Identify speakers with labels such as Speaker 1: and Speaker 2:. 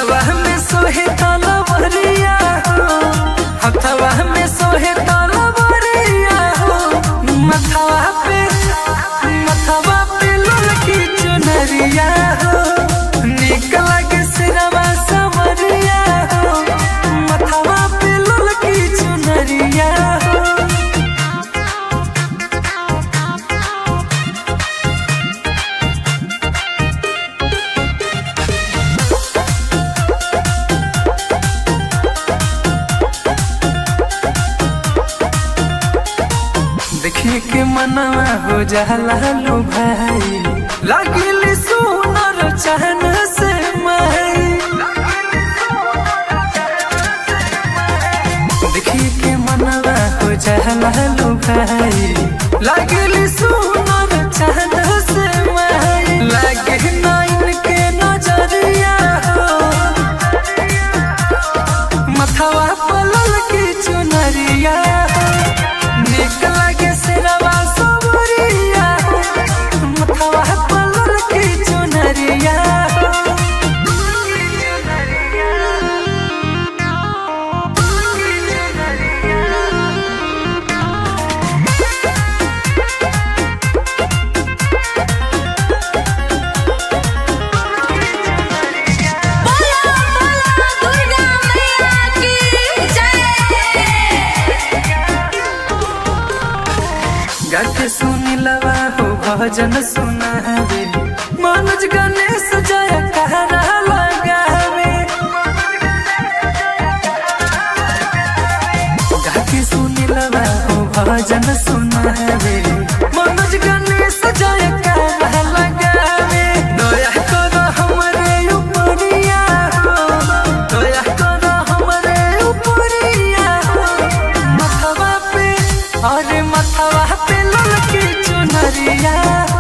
Speaker 1: हथवा में सोहे तलवरिया हो, हथवा में सोहे तलवरिया हो। मथवा पे ललकी चुनरिया हो, निक लागे सिरवा सवरिया हो। मथवा पे ललकी चुनरिया हो। देखिए के मनवा हो जाला लो भाई, लागिली सुनर चहन से माई। देखिए के मनवा हो जाला लो भाई, लागिली सुनर चहन से माई। लागे नाइन के नजरिया हो, मथवा पलल की चुनरिया हो। निक लागे सिरवा सवरिया हो, मथवा पलल की चुनरिया हो। गाके सुनी लवा हो भजन सुनावे, मनोज गणेश जय कहरा लगावे। गाके सुनी लवा हो भजन सुनावे, मनोज गणेश जय कहरा लगावे। दया करो हमरे उपरिया हो, दया करो हमरे उपरिया हो। मथवा पे, अरे मथवा पे ललकी चुनरिया।